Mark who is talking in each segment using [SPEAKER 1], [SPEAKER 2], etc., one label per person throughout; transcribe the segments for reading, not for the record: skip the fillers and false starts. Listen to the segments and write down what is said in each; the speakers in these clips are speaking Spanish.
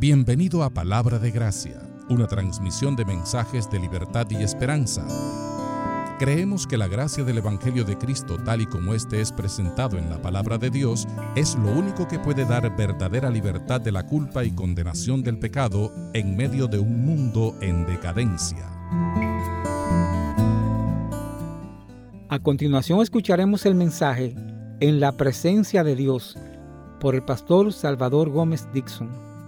[SPEAKER 1] Bienvenido a Palabra de Gracia, una transmisión de mensajes de libertad y esperanza. Creemos que la gracia del Evangelio de Cristo, tal y como este es presentado en la Palabra de Dios, es lo único que puede dar verdadera libertad de la culpa y condenación del pecado en medio de un mundo en decadencia.
[SPEAKER 2] A continuación escucharemos el mensaje En la presencia de Dios por el pastor Salvador Gómez Dixon.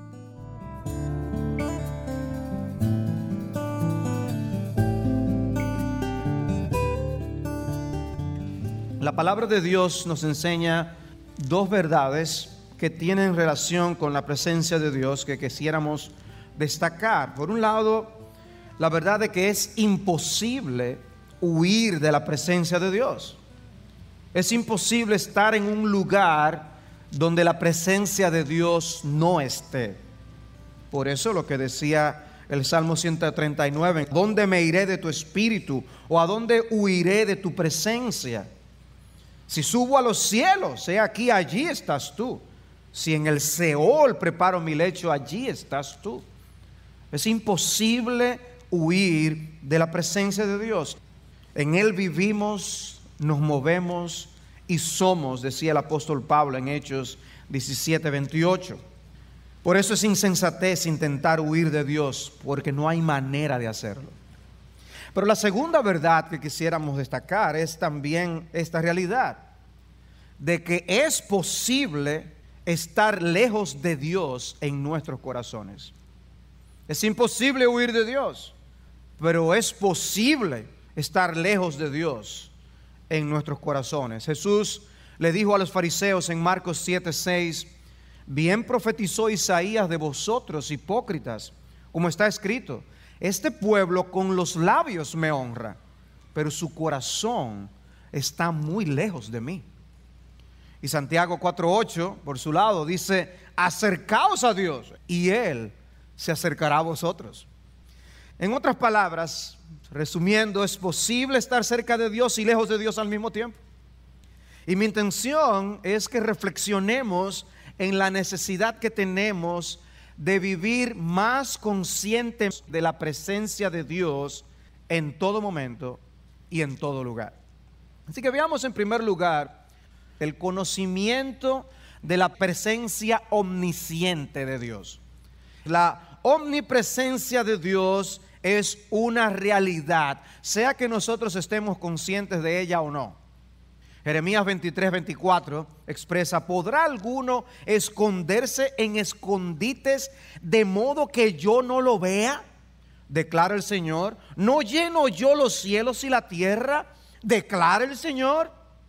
[SPEAKER 3] La palabra de Dios nos enseña dos verdades que tienen relación con la presencia de Dios que quisiéramos destacar. Por un lado, la verdad de que es imposible huir de la presencia de Dios. Es imposible estar en un lugar donde la presencia de Dios no esté. Por eso lo que decía el Salmo 139, ¿dónde me iré de tu espíritu? ¿O a dónde huiré de tu presencia? Si subo a los cielos, he aquí, allí estás tú. Si en el Seol preparo mi lecho, allí estás tú. Es imposible huir de la presencia de Dios. En Él vivimos, nos movemos y somos, decía el apóstol Pablo en Hechos 17:28. Por eso es insensatez intentar huir de Dios, porque no hay manera de hacerlo. Pero la segunda verdad que quisiéramos destacar es también esta realidad, de que es posible estar lejos de Dios en nuestros corazones. Es imposible huir de Dios, pero es posible estar lejos de Dios en nuestros corazones. Jesús le dijo a los fariseos en Marcos 7:6, bien profetizó Isaías de vosotros, hipócritas, como está escrito, este pueblo con los labios me honra, pero su corazón está muy lejos de mí. Y Santiago 4:8, por su lado, dice, acercaos a Dios y Él se acercará a vosotros. En otras palabras, resumiendo, es posible estar cerca de Dios y lejos de Dios al mismo tiempo. Y mi intención es que reflexionemos en la necesidad que tenemos de vivir más conscientes de la presencia de Dios en todo momento y en todo lugar. Así que veamos en primer lugar el conocimiento de la presencia omnisciente de Dios. La omnipresencia de Dios es una realidad, sea que nosotros estemos conscientes de ella o no. Jeremías 23:24 expresa, ¿podrá alguno esconderse en escondites de modo que yo no lo vea? Declara el Señor. ¿No lleno yo los cielos y la tierra? Declara el Señor.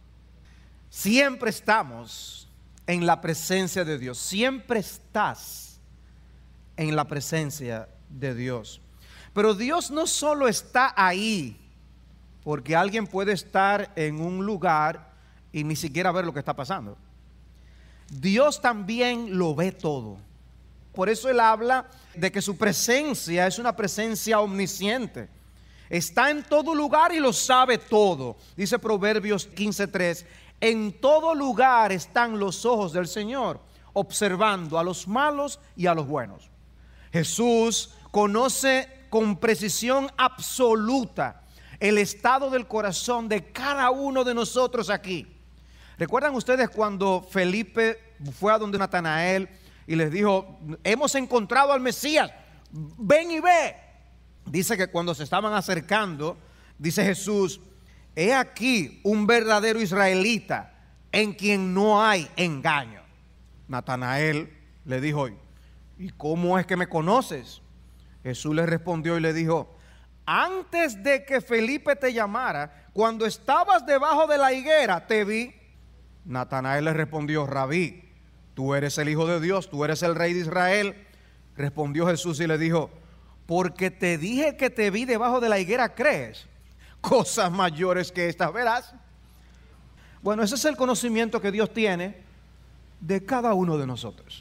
[SPEAKER 3] Siempre estamos en la presencia de Dios. Siempre estás en la presencia de Dios. Pero Dios no solo está ahí, porque alguien puede estar en un lugar y ni siquiera ver lo que está pasando. Dios también lo ve todo. Por eso Él habla de que su presencia es una presencia omnisciente. Está en todo lugar y lo sabe todo. Dice Proverbios 15:3, en todo lugar están los ojos del Señor, observando a los malos y a los buenos. Jesús conoce con precisión absoluta el estado del corazón de cada uno de nosotros aquí. ¿Recuerdan ustedes cuando Felipe fue a donde Natanael y les dijo, hemos encontrado al Mesías, ven y ve? Dice que cuando se estaban acercando, dice Jesús, he aquí un verdadero israelita en quien no hay engaño. Natanael le dijo, ¿y cómo es que me conoces? Jesús le respondió y le dijo, antes de que Felipe te llamara, cuando estabas debajo de la higuera, te vi. Natanael le respondió, Rabí, tú eres el Hijo de Dios, tú eres el Rey de Israel. Respondió Jesús y le dijo, porque te dije que te vi debajo de la higuera, ¿crees? Cosas mayores que estas verás. Bueno, ese es el conocimiento que Dios tiene de cada uno de nosotros.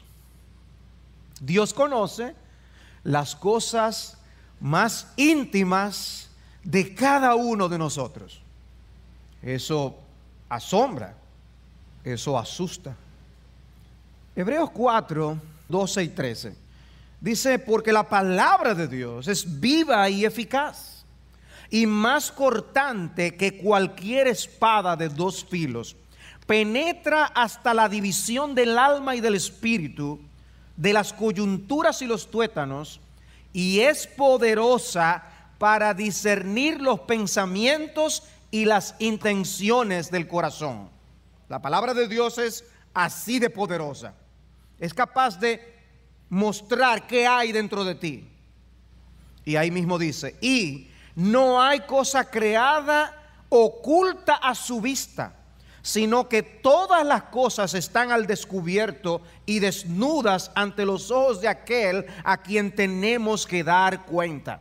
[SPEAKER 3] Dios conoce las cosas más íntimas de cada uno de nosotros. Eso asombra, eso asusta. Hebreos 4, 12 y 13 Dice, porque la palabra de Dios es viva y eficaz, y más cortante que cualquier espada de dos filos. Penetra hasta la división del alma y del espíritu, de las coyunturas y los tuétanos, y es poderosa para discernir los pensamientos y las intenciones del corazón. La palabra de Dios es así de poderosa. Es capaz de mostrar qué hay dentro de ti. Y ahí mismo dice, y no hay cosa creada oculta a su vista, sino que todas las cosas están al descubierto y desnudas ante los ojos de aquel a quien tenemos que dar cuenta.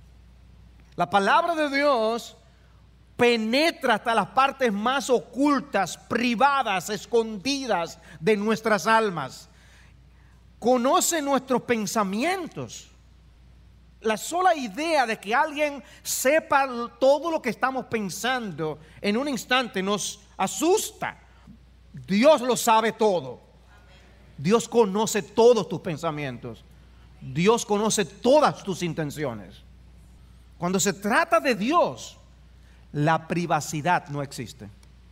[SPEAKER 3] La palabra de Dios penetra hasta las partes más ocultas, privadas, escondidas de nuestras almas. Conoce nuestros pensamientos. La sola idea de que alguien sepa todo lo que estamos pensando en un instante nos asusta. Dios lo sabe todo. Dios conoce todos tus pensamientos. Dios conoce todas tus intenciones. Cuando se trata de Dios, la privacidad no existe.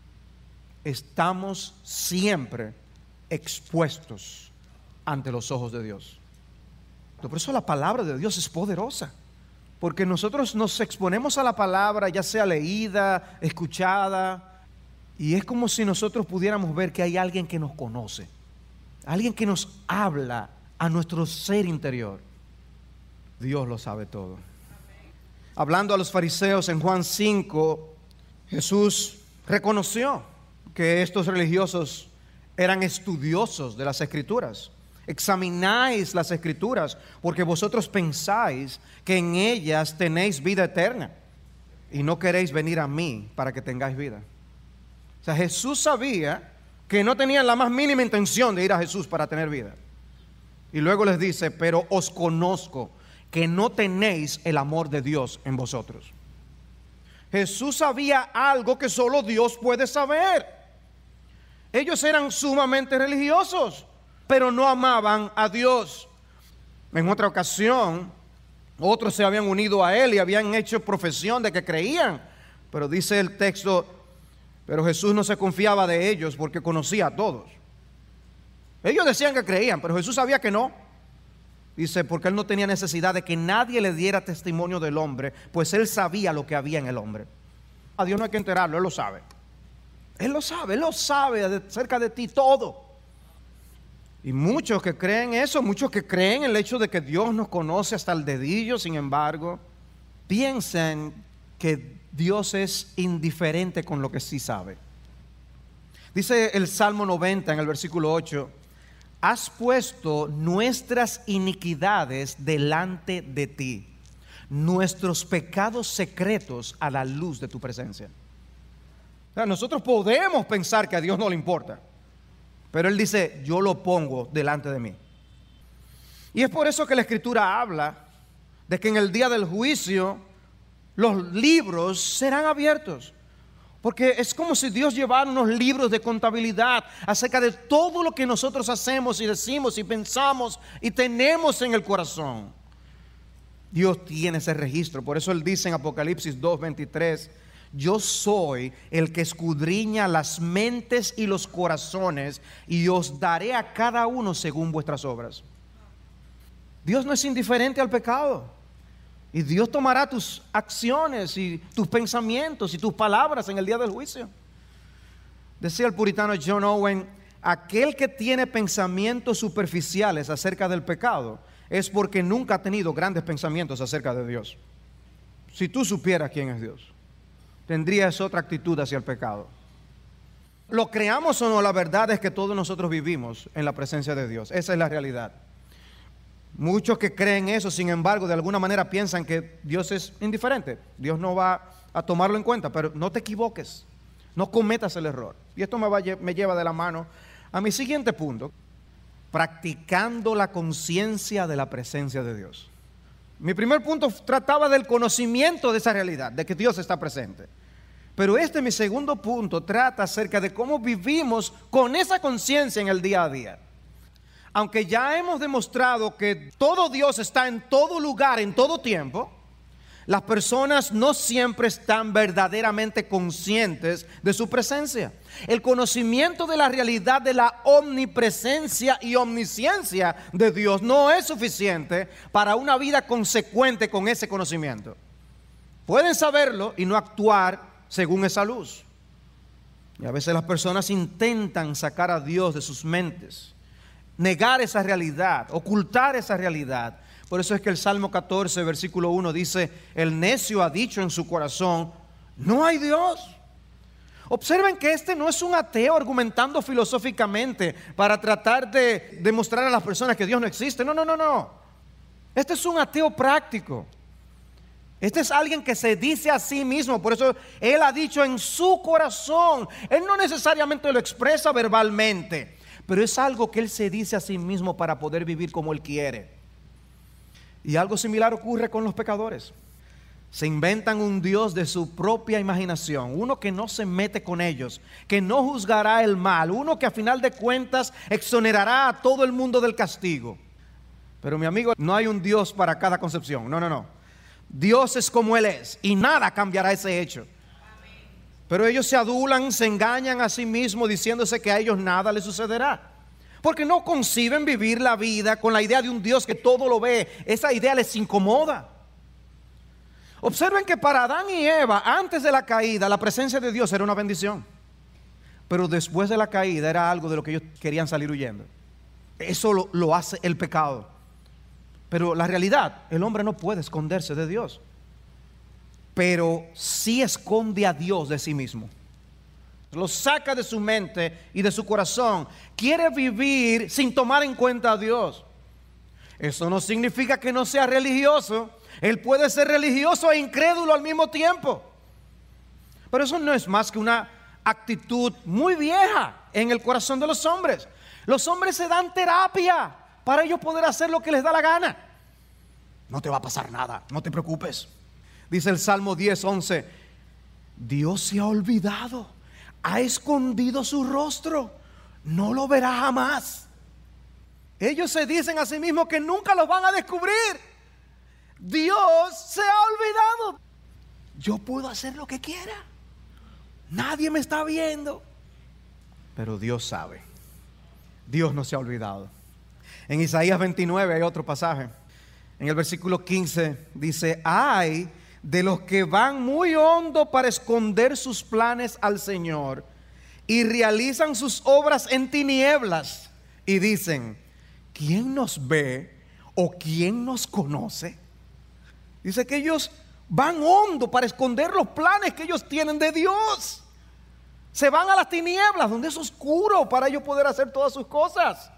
[SPEAKER 3] Estamos siempre expuestos ante los ojos de Dios. Por eso la palabra de Dios es poderosa, porque nosotros nos exponemos a la palabra, ya sea leída, escuchada, y es como si nosotros pudiéramos ver que hay alguien que nos conoce, alguien que nos habla a nuestro ser interior. Dios lo sabe todo. Hablando a los fariseos en Juan 5, Jesús reconoció que estos religiosos eran estudiosos de las Escrituras. Examináis las Escrituras porque vosotros pensáis que en ellas tenéis vida eterna y no queréis venir a mí para que tengáis vida. O sea, Jesús sabía que no tenían la más mínima intención de ir a Jesús para tener vida. Y luego les dice, pero os conozco que no tenéis el amor de Dios en vosotros. Jesús sabía algo que solo Dios puede saber. Ellos eran sumamente religiosos, pero no amaban a Dios. En otra ocasión, otros se habían unido a él y habían hecho profesión de que creían. Pero dice el texto, pero Jesús no se confiaba de ellos porque conocía a todos. Ellos decían que creían, pero Jesús sabía que no. Dice, porque él no tenía necesidad de que nadie le diera testimonio del hombre, pues él sabía lo que había en el hombre. A Dios no hay que enterarlo, él lo sabe. Él lo sabe acerca de ti todo. Y muchos que creen eso, muchos que creen el hecho de que Dios nos conoce hasta el dedillo, sin embargo, piensan que Dios es indiferente con lo que sí sabe. Dice el Salmo 90 en el versículo 8, has puesto nuestras iniquidades delante de ti, nuestros pecados secretos a la luz de tu presencia. O sea, nosotros podemos pensar que a Dios no le importa, pero Él dice, yo lo pongo delante de mí. Y es por eso que la Escritura habla de que en el día del juicio los libros serán abiertos. Porque es como si Dios llevara unos libros de contabilidad acerca de todo lo que nosotros hacemos y decimos y pensamos y tenemos en el corazón. Dios tiene ese registro. Por eso Él dice en Apocalipsis 2:23, yo soy el que escudriña las mentes y los corazones y os daré a cada uno según vuestras obras. Dios no es indiferente al pecado. Y Dios tomará tus acciones y tus pensamientos y tus palabras en el día del juicio. Decía el puritano John Owen, aquel que tiene pensamientos superficiales acerca del pecado es porque nunca ha tenido grandes pensamientos acerca de Dios. Si tú supieras quién es Dios, tendrías otra actitud hacia el pecado. Lo creamos o no, la verdad es que todos nosotros vivimos en la presencia de Dios. Esa es la realidad. Muchos que creen eso, sin embargo, de alguna manera piensan que Dios es indiferente. Dios no va a tomarlo en cuenta, pero no te equivoques, no cometas el error. Y esto me lleva de la mano a mi siguiente punto, practicando la conciencia de la presencia de Dios. Mi primer punto trataba del conocimiento de esa realidad, de que Dios está presente. Pero mi segundo punto, trata acerca de cómo vivimos con esa conciencia en el día a día. aunque ya hemos demostrado que todo Dios está en todo lugar, en todo tiempo, las personas no siempre están verdaderamente conscientes de su presencia. El conocimiento de la realidad de la omnipresencia y omnisciencia de Dios no es suficiente para una vida consecuente con ese conocimiento. Pueden saberlo y no actuar según esa luz. Y a veces las personas intentan sacar a Dios de sus mentes, negar esa realidad, ocultar esa realidad. Por eso es que el Salmo 14, versículo 1 dice: el necio ha dicho en su corazón, no hay Dios. Observen que este no es un ateo argumentando filosóficamente para tratar de demostrar a las personas que Dios no existe. No. Este es un ateo práctico. Este es alguien que se dice a sí mismo. Por eso él ha dicho en su corazón. Él no necesariamente lo expresa verbalmente, pero es algo que él se dice a sí mismo para poder vivir como él quiere. Y algo similar ocurre con los pecadores. Se inventan un Dios de su propia imaginación, uno que no se mete con ellos, que no juzgará el mal, uno que a final de cuentas exonerará a todo el mundo del castigo. Pero mi amigo, no hay un Dios para cada concepción. No. Dios es como Él es y nada cambiará ese hecho. Pero ellos se adulan, se engañan a sí mismos diciéndose que a ellos nada les sucederá. Porque no conciben vivir la vida con la idea de un Dios que todo lo ve. Esa idea les incomoda. Observen que para Adán y Eva, antes de la caída, la presencia de Dios era una bendición. Pero después de la caída era algo de lo que ellos querían salir huyendo. Eso lo hace el pecado. Pero la realidad, el hombre no puede esconderse de Dios. Pero sí esconde a Dios de sí mismo. Lo saca de su mente y de su corazón. Quiere vivir sin tomar en cuenta a Dios. Eso no significa que no sea religioso. Él puede ser religioso e incrédulo al mismo tiempo. Pero eso no es más que una actitud muy vieja en el corazón de los hombres. Los hombres se dan terapia para ellos poder hacer lo que les da la gana. No te va a pasar nada, no te preocupes. Dice el Salmo 10:11: Dios se ha olvidado, ha escondido su rostro, no lo verá jamás. Ellos se dicen a sí mismos que nunca los van a descubrir. Dios se ha olvidado. Yo puedo hacer lo que quiera, nadie me está viendo. Pero Dios sabe. Dios no se ha olvidado. En Isaías 29 hay otro pasaje. En el versículo 15 dice: ay de los que van muy hondo para esconder sus planes al Señor y realizan sus obras en tinieblas y dicen: ¿quién nos ve o quién nos conoce? Dice que ellos van hondo para esconder los planes que ellos tienen de Dios. Se van a las tinieblas donde es oscuro para ellos poder hacer todas sus cosas.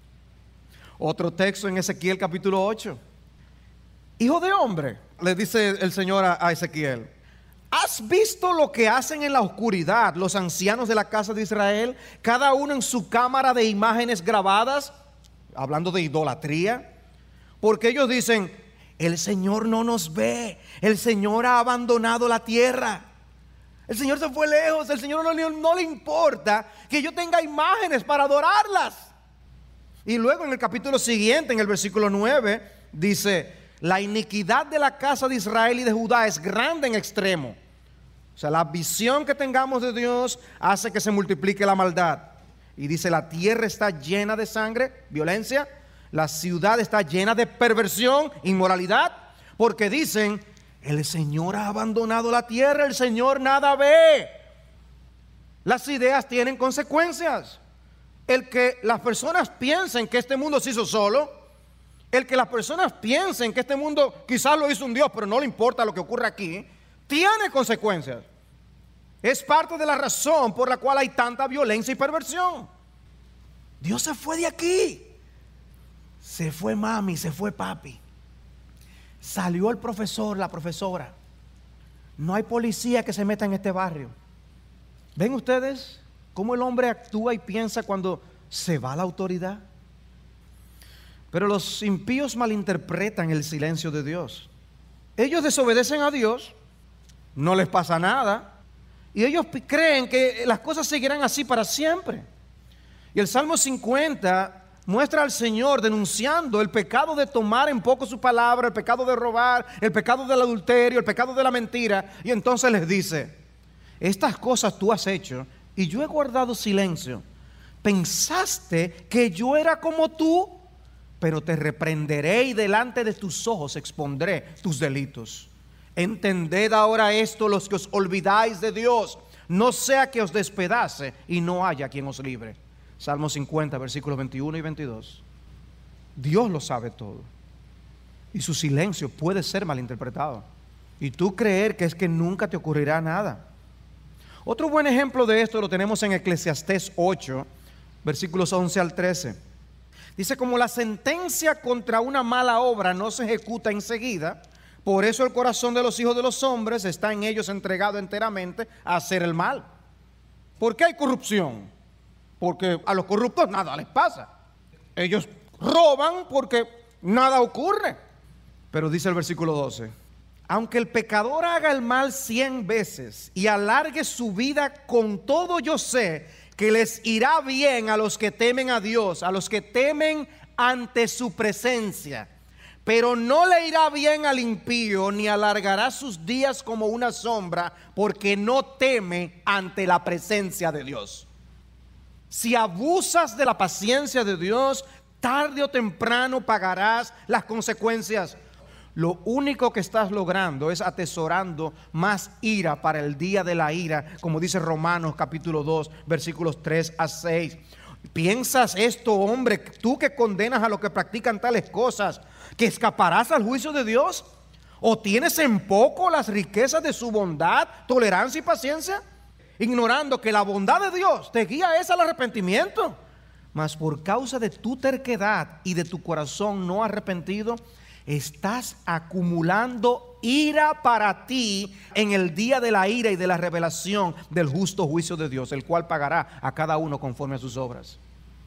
[SPEAKER 3] Otro texto en Ezequiel capítulo 8. Hijo de hombre, le dice el Señor a Ezequiel: ¿has visto lo que hacen en la oscuridad los ancianos de la casa de Israel, cada uno en su cámara de imágenes grabadas? Hablando de idolatría. Porque ellos dicen: el Señor no nos ve, el Señor ha abandonado la tierra, el Señor se fue lejos, el Señor no le importa que yo tenga imágenes para adorarlas. Y luego en el capítulo siguiente, en el versículo 9, dice: la iniquidad de la casa de Israel y de Judá es grande en extremo. O sea, la visión que tengamos de Dios hace que se multiplique la maldad. Y dice: la tierra está llena de sangre, violencia. La ciudad está llena de perversión, inmoralidad. Porque dicen: el Señor ha abandonado la tierra, el Señor nada ve. Las ideas tienen consecuencias. El que las personas piensen que este mundo se hizo solo, el que las personas piensen que este mundo quizás lo hizo un Dios, pero no le importa lo que ocurre aquí, tiene consecuencias. Es parte de la razón por la cual hay tanta violencia y perversión. Dios se fue de aquí. Se fue mami, se fue papi. Salió el profesor, la profesora. No hay policía que se meta en este barrio. ¿Ven ustedes cómo el hombre actúa y piensa cuando se va la autoridad? Pero los impíos malinterpretan el silencio de Dios. Ellos desobedecen a Dios, no les pasa nada, y ellos creen que las cosas seguirán así para siempre. Y el Salmo 50 muestra al Señor denunciando el pecado de tomar en poco su palabra, el pecado de robar, el pecado del adulterio, el pecado de la mentira. Y entonces les dice: estas cosas tú has hecho y yo he guardado silencio. Pensaste que yo era como tú, pero te reprenderé y delante de tus ojos expondré tus delitos. Entended ahora esto los que os olvidáis de Dios, no sea que os despedace y no haya quien os libre. Salmo 50, versículos 21 y 22. Dios lo sabe todo y su silencio puede ser malinterpretado, y tú creer que es que nunca te ocurrirá nada. Otro buen ejemplo de esto lo tenemos en Eclesiastés 8, versículos 11 al 13. Dice: como la sentencia contra una mala obra no se ejecuta enseguida, por eso el corazón de los hijos de los hombres está en ellos entregado enteramente a hacer el mal. ¿Por qué hay corrupción? Porque a los corruptos nada les pasa. Ellos roban porque nada ocurre. Pero dice el versículo 12: aunque el pecador haga el mal 100 veces y alargue su vida, con todo yo sé que les irá bien a los que temen a Dios, a los que temen ante su presencia. Pero no le irá bien al impío, ni alargará sus días como una sombra, porque no teme ante la presencia de Dios. Si abusas de la paciencia de Dios, tarde o temprano pagarás las consecuencias. Lo único que estás logrando es atesorando más ira para el día de la ira, como dice Romanos capítulo 2, versículos 3 a 6. ¿Piensas esto, hombre, tú que condenas a los que practican tales cosas, que escaparás al juicio de Dios? ¿O tienes en poco las riquezas de su bondad, tolerancia y paciencia, ignorando que la bondad de Dios te guía al arrepentimiento? Mas por causa de tu terquedad y de tu corazón no arrepentido, estás acumulando ira para ti en el día de la ira y de la revelación del justo juicio de Dios, el cual pagará a cada uno conforme a sus obras.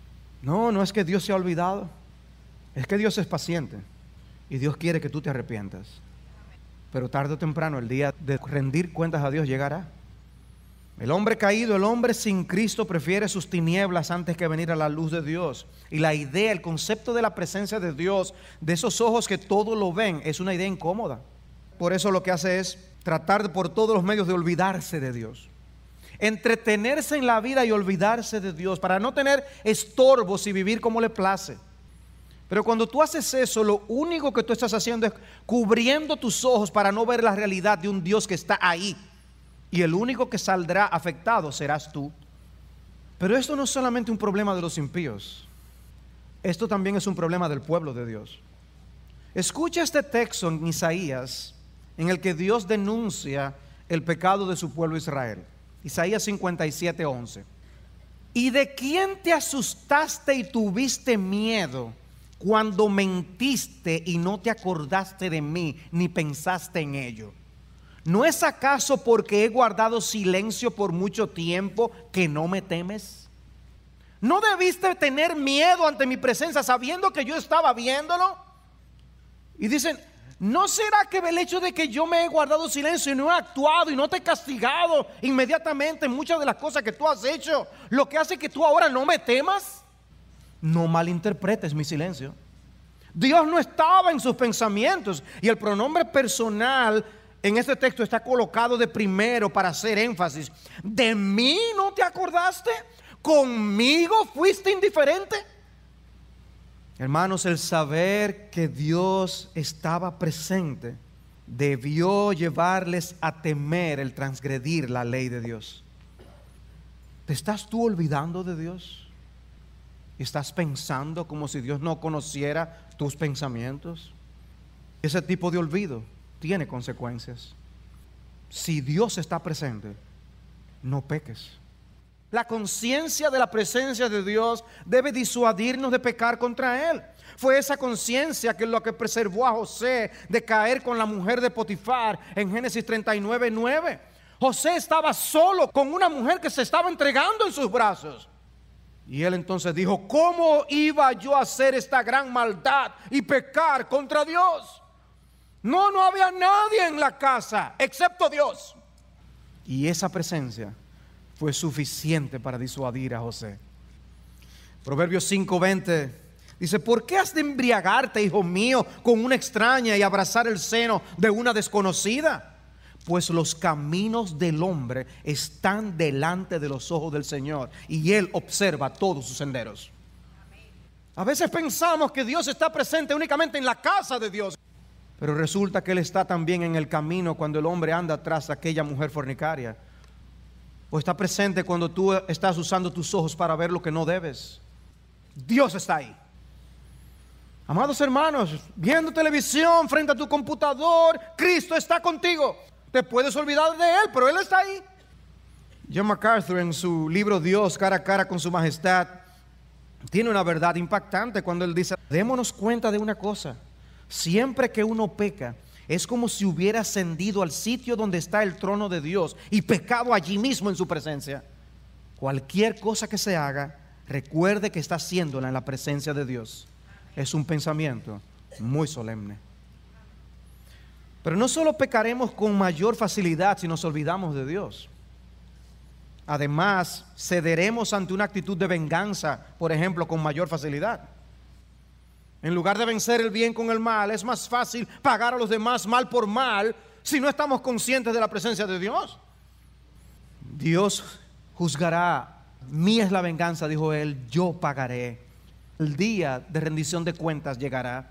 [SPEAKER 3] No es que Dios se ha olvidado, es que Dios es paciente y Dios quiere que tú te arrepientas. Pero tarde o temprano el día de rendir cuentas a Dios llegará. El hombre caído, el hombre sin Cristo, prefiere sus tinieblas antes que venir a la luz de Dios. Y la idea, el concepto de la presencia de Dios, de esos ojos que todo lo ven, es una idea incómoda. Por eso lo que hace es tratar por todos los medios de olvidarse de Dios, entretenerse en la vida y olvidarse de Dios, para no tener estorbos y vivir como le place. Pero cuando tú haces eso, lo único que tú estás haciendo es cubriendo tus ojos para no ver la realidad de un Dios que está ahí. Y el único que saldrá afectado serás tú. Pero esto no es solamente un problema de los impíos. Esto también es un problema del pueblo de Dios. Escucha este texto en Isaías, en el que Dios denuncia el pecado de su pueblo Israel. Isaías 57:11. ¿Y de quién te asustaste y tuviste miedo cuando mentiste y no te acordaste de mí ni pensaste en ello? ¿No es acaso porque he guardado silencio por mucho tiempo que no me temes? ¿No debiste tener miedo ante mi presencia sabiendo que yo estaba viéndolo? Y dicen: ¿no será que el hecho de que yo me he guardado silencio y no he actuado y no te he castigado inmediatamente en muchas de las cosas que tú has hecho, lo que hace que tú ahora no me temas? No malinterpretes mi silencio. Dios no estaba en sus pensamientos, y el pronombre personal en este texto está colocado de primero para hacer énfasis. ¿De mí no te acordaste? ¿Conmigo fuiste indiferente? Hermanos, el saber que Dios estaba presente debió llevarles a temer el transgredir la ley de Dios. ¿Te estás tú olvidando de Dios? ¿Estás pensando como si Dios no conociera tus pensamientos? Ese tipo de olvido tiene consecuencias. Si Dios está presente, no peques. La conciencia de la presencia de Dios debe disuadirnos de pecar contra Él. Fue esa conciencia que es lo que preservó a José de caer con la mujer de Potifar en Génesis 39:9. José estaba solo con una mujer que se estaba entregando en sus brazos. Y él entonces dijo: ¿cómo iba yo a hacer esta gran maldad y pecar contra Dios? No había nadie en la casa excepto Dios. Y esa presencia fue suficiente para disuadir a José. Proverbios 5:20 Dice, ¿por qué has de embriagarte, hijo mío, con una extraña y abrazar el seno de una desconocida? Pues los caminos del hombre están delante de los ojos del Señor, y Él observa todos sus senderos. A veces pensamos que Dios está presente únicamente en la casa de Dios, pero resulta que Él está también en el camino cuando el hombre anda tras aquella mujer fornicaria, o está presente cuando tú estás usando tus ojos para ver lo que no debes. Dios está ahí. Amados hermanos, viendo televisión frente a tu computador, Cristo está contigo. Te puedes olvidar de Él, pero Él está ahí. John MacArthur, en su libro Dios cara a cara con su majestad, tiene una verdad impactante cuando él dice: démonos cuenta de una cosa, siempre que uno peca, es como si hubiera ascendido al sitio donde está el trono de Dios y pecado allí mismo en su presencia. Cualquier cosa que se haga, recuerde que está haciéndola en la presencia de Dios. Es un pensamiento muy solemne. Pero no solo pecaremos con mayor facilidad si nos olvidamos de Dios. Además, cederemos ante una actitud de venganza, por ejemplo, con mayor facilidad. En lugar de vencer el bien con el mal, es más fácil pagar a los demás mal por mal si no estamos conscientes de la presencia de Dios. Dios juzgará. Mía es la venganza, dijo Él, yo pagaré. El día de rendición de cuentas llegará.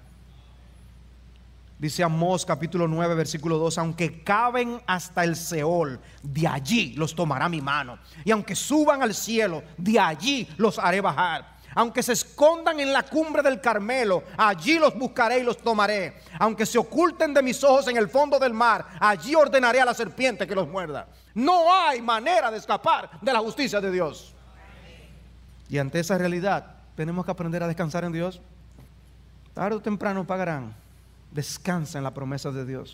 [SPEAKER 3] Dice Amós capítulo 9 versículo 2: aunque caben hasta el Seol, de allí los tomará mi mano. Y aunque suban al cielo, de allí los haré bajar. Aunque se escondan en la cumbre del Carmelo, allí los buscaré y los tomaré. Aunque se oculten de mis ojos en el fondo del mar, allí ordenaré a la serpiente que los muerda. No hay manera de escapar de la justicia de Dios. Y ante esa realidad tenemos que aprender a descansar en Dios. Tarde o temprano pagarán. Descansa en la promesa de Dios.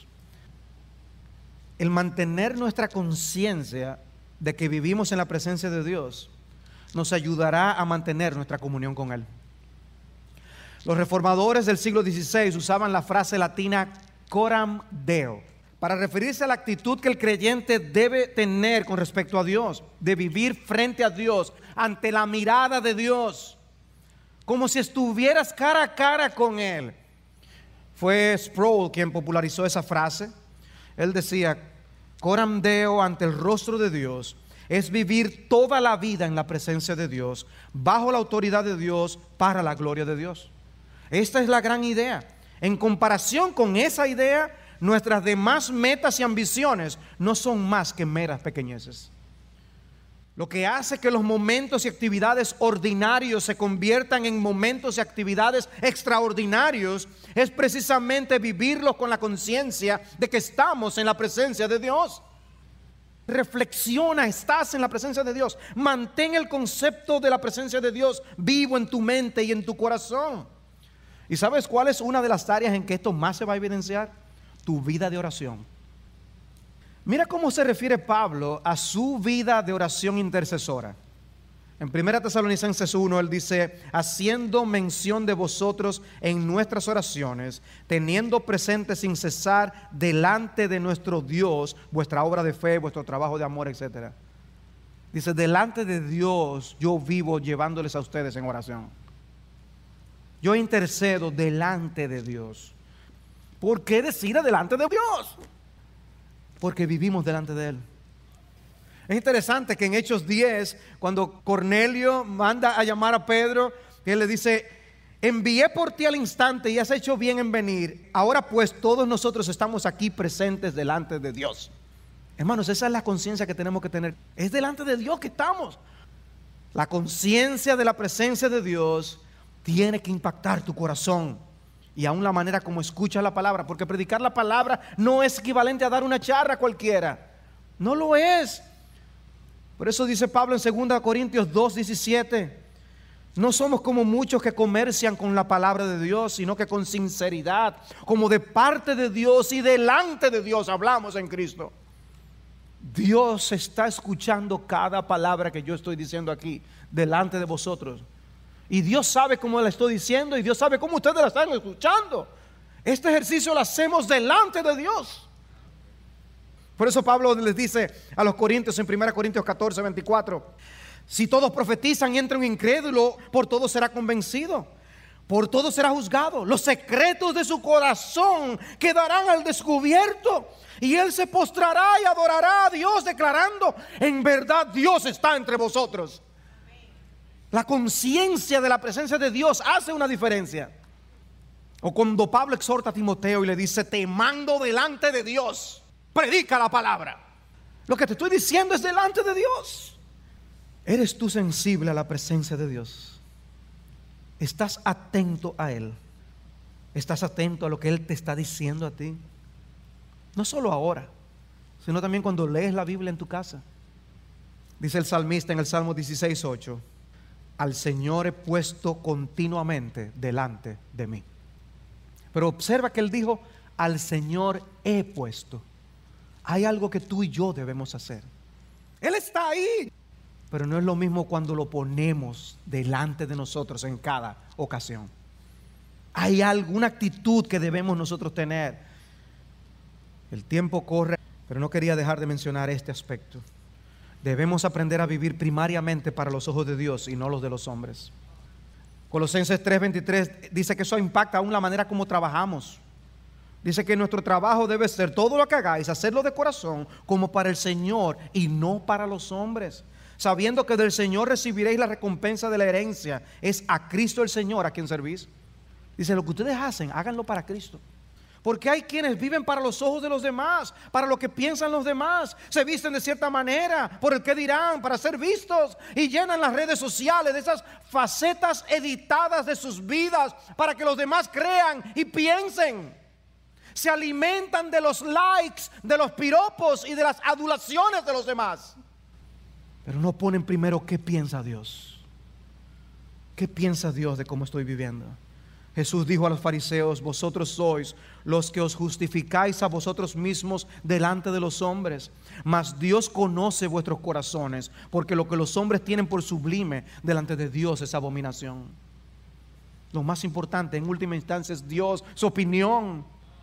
[SPEAKER 3] El mantener nuestra conciencia de que vivimos en la presencia de Dios nos ayudará a mantener nuestra comunión con Él. Los reformadores del siglo XVI usaban la frase latina coram Deo para referirse a la actitud que el creyente debe tener con respecto a Dios, de vivir frente a Dios, ante la mirada de Dios, como si estuvieras cara a cara con Él. Fue Sproul quien popularizó esa frase. Él decía: coram Deo, ante el rostro de Dios, es vivir toda la vida en la presencia de Dios, bajo la autoridad de Dios, para la gloria de Dios. Esta es la gran idea. En comparación con esa idea, nuestras demás metas y ambiciones no son más que meras pequeñeces. Lo que hace que los momentos y actividades ordinarios se conviertan en momentos y actividades extraordinarios es precisamente vivirlos con la conciencia de que estamos en la presencia de Dios. Reflexiona, estás en la presencia de Dios. Mantén el concepto de la presencia de Dios vivo en tu mente y en tu corazón. ¿Y sabes cuál es una de las áreas en que esto más se va a evidenciar? Tu vida de oración. Mira cómo se refiere Pablo a su vida de oración intercesora. En 1 Tesalonicenses 1 él dice: haciendo mención de vosotros en nuestras oraciones, teniendo presente sin cesar delante de nuestro Dios vuestra obra de fe, vuestro trabajo de amor, etc. Dice: delante de Dios yo vivo llevándoles a ustedes en oración. Yo intercedo delante de Dios. ¿Por qué decir delante de Dios? Porque vivimos delante de Él. Es interesante que en Hechos 10, cuando Cornelio manda a llamar a Pedro, él le dice: envié por ti al instante y has hecho bien en venir. Ahora pues todos nosotros estamos aquí presentes delante de Dios. Hermanos, esa es la conciencia que tenemos que tener. Es delante de Dios que estamos. La conciencia de la presencia de Dios tiene que impactar tu corazón. Y aún la manera como escuchas la palabra, porque predicar la palabra no es equivalente a dar una charla cualquiera. No lo es. Por eso dice Pablo en 2 Corintios 2:17: no somos como muchos que comercian con la palabra de Dios, sino que con sinceridad, como de parte de Dios y delante de Dios, hablamos en Cristo. Dios está escuchando cada palabra que yo estoy diciendo aquí delante de vosotros. Y Dios sabe cómo la estoy diciendo, y Dios sabe cómo ustedes la están escuchando. Este ejercicio lo hacemos delante de Dios. Por eso Pablo les dice a los corintios en 1 Corintios 14:24: si todos profetizan y entra un incrédulo, por todos será convencido, Por todo será juzgado. Los secretos de su corazón quedarán al descubierto. Y él se postrará y adorará a Dios, declarando: en verdad Dios está entre vosotros. La conciencia de la presencia de Dios hace una diferencia. O cuando Pablo exhorta a Timoteo y le dice: te mando delante de Dios, predica la palabra. Lo que te estoy diciendo es delante de Dios. ¿Eres tú sensible a la presencia de Dios? ¿Estás atento a Él? ¿Estás atento a lo que Él te está diciendo a ti? No solo ahora, sino también cuando lees la Biblia en tu casa. Dice el salmista en el Salmo 16:8: al Señor he puesto continuamente delante de mí. Pero observa que él dijo: al Señor he puesto. Hay algo que tú y yo debemos hacer. Él está ahí, pero no es lo mismo cuando lo ponemos delante de nosotros en cada ocasión. Hay alguna actitud que debemos nosotros tener. El tiempo corre, pero no quería dejar de mencionar este aspecto. Debemos aprender a vivir primariamente para los ojos de Dios y no los de los hombres. Colosenses 3:23 dice que eso impacta aún la manera como trabajamos. Dice que nuestro trabajo debe ser: todo lo que hagáis, hacerlo de corazón, como para el Señor y no para los hombres, sabiendo que del Señor recibiréis la recompensa de la herencia. Es a Cristo el Señor a quien servís. Dice: lo que ustedes hacen, háganlo para Cristo. Porque hay quienes viven para los ojos de los demás, para lo que piensan los demás. Se visten de cierta manera, por el que dirán, para ser vistos, y llenan las redes sociales de esas facetas editadas de sus vidas para que los demás crean y piensen. Se alimentan de los likes, de los piropos y de las adulaciones de los demás. Pero no ponen primero qué piensa Dios. ¿Qué piensa Dios de cómo estoy viviendo? Jesús dijo a los fariseos: vosotros sois los que os justificáis a vosotros mismos delante de los hombres, mas Dios conoce vuestros corazones, porque lo que los hombres tienen por sublime delante de Dios es abominación. Lo más importante en última instancia es Dios, su opinión,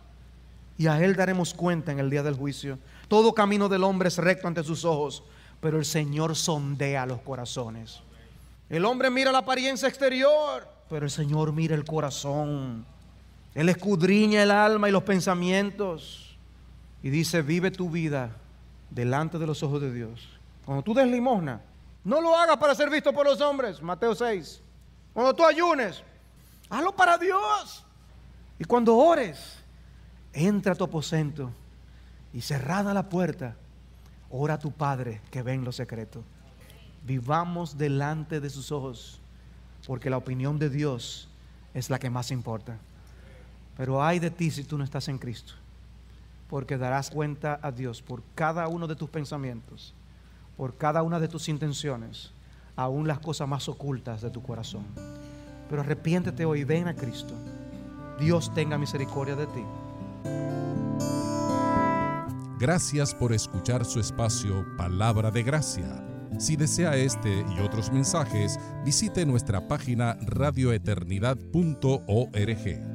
[SPEAKER 3] y a Él daremos cuenta en el día del juicio. Todo camino del hombre es recto ante sus ojos, pero el Señor sondea los corazones. El hombre mira la apariencia exterior, pero el Señor mira el corazón. Él escudriña el alma y los pensamientos, y dice: vive tu vida delante de los ojos de Dios. Cuando tú des limosna, no lo hagas para ser visto por los hombres, Mateo 6. Cuando tú ayunes, hazlo para Dios. Y cuando ores, entra a tu aposento y cerrada la puerta, ora a tu Padre que ve en lo secreto. Vivamos delante de sus ojos, porque la opinión de Dios es la que más importa. Pero ay de ti si tú no estás en Cristo, porque darás cuenta a Dios por cada uno de tus pensamientos, por cada una de tus intenciones, aún las cosas más ocultas de tu corazón. Pero arrepiéntete hoy, ven a Cristo. Dios tenga misericordia de ti.
[SPEAKER 1] Gracias por escuchar su espacio Palabra de Gracia. Si desea este y otros mensajes, visite nuestra página radioeternidad.org.